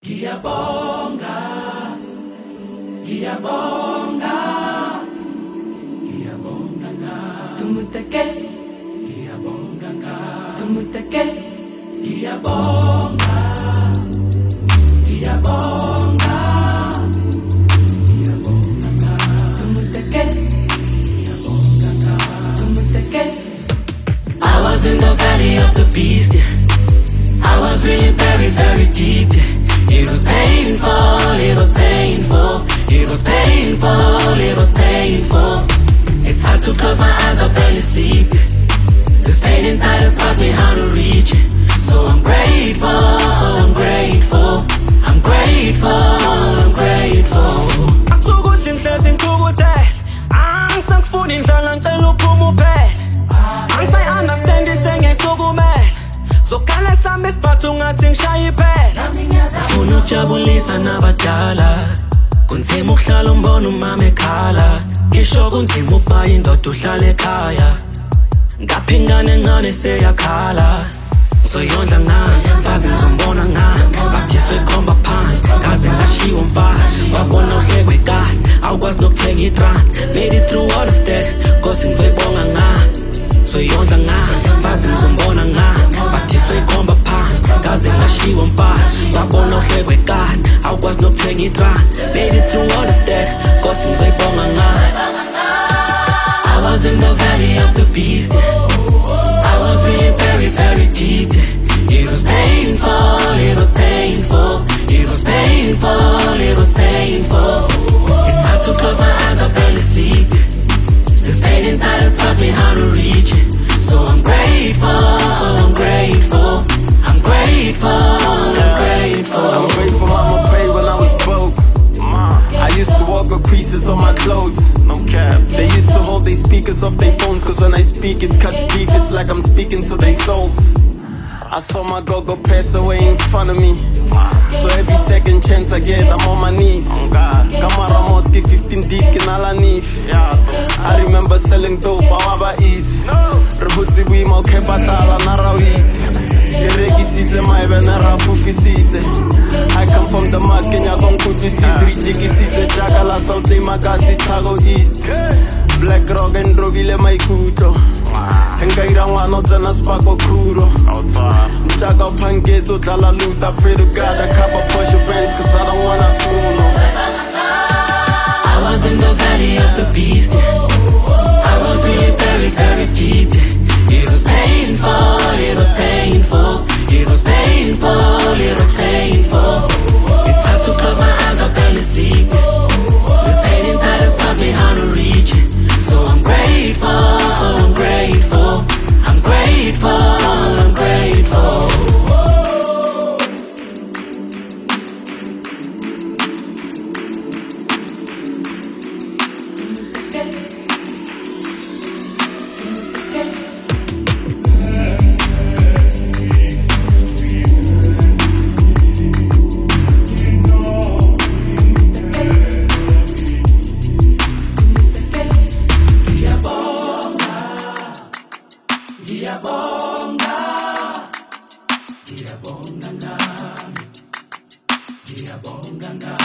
Ngiyabonga, ngiyabonga, ngiyabonga nga tumuteke, ngiyabonga nga tumuteke, ngiyabonga, ngiyabonga, ngiyabonga nga tumuteke, ngiyabonga nga tumuteke. I was in the valley of the beast, yeah. I was really buried very deep, yeah. It was painful, it was painful, it was painful, it was painful. It's hard to close my eyes, I barely sleep. This pain inside has taught me how to reach it. So I'm grateful, I'm grateful, I'm grateful, I'm grateful. Akusukuthi ngihlezi ngikukuthe angisakufuni ngihlala ngicela uphuma uphele angisayi-understand isengiyisukumele zokhala sami isiphathu ungathi ngishaye iphela Ufuna ukujabulisa nabadala kunzima ukuhlala umbona umama ekhala ngisho kunzima ukuba indoda uhlala ekhaya ngapha ingane encane seyakhala ngizoyondla ngani mfazi ngizombona ngani bathi sekhomba phansi ngaze ngashiwa umfazi wabona uhlekwe kasi awukwazi nokuthenga i-trans made it through all of that Nkosi ngizoyibonga ngani ngizoyondla ngani mfazi ngizombona ngani bathi sekhomba phansi ngaze ngashiwa umfazi wabona uhlekwe kasi awukwazi nokuthenga i-trans made it through all of that Nkosi ngizoyibonga ngani I was in the valley of the beast, yeah. I was really buried very deep, yeah. It was painful, it was painful, it was painful, it was painful. It's hard to close my eyes, I barely sleep, yeah. This pain inside has taught me how to reach it. So I'm grateful, I'm grateful, I'm grateful, I'm grateful. I'm grateful mama prayed when I was broke. I used to walk with creases on my clothes. They used to hold their speakers off their phones, cause when I speak it cuts deep, it's like I'm speaking to their souls. I saw my go-go pass away in front of me. So every second chance I get, I'm on my knees. Kamara Mosque, 15 deep in Alanif. I remember selling dope, awaba easy. Rehutsi wima ukepatala narawiti. Ireki sitze maibe narafufi sitze. I come from the mud, Kenya konkupi sitze. Rijiki sitze, Jakala, South Magasi, Tago East. Black Rock and Rovile maikuto. Hengaira wano zana spako kuro. Nchaka upangezo dala luta. Pray to God I cop a Porsche Benz, cause I don't wanna uno. I was in the valley of the beast, yeah. I was really buried very deep, yeah. It was painful, it was painful, it was painful, it was painful. It's hard to close my eyes, I barely sleep, yeah. This pain inside has taught me how to reach it. So I'm grateful, I'm grateful, I'm grateful, I'm grateful. Ngiyabonga, ngiyabonga ngami, ngiyabonga ngami.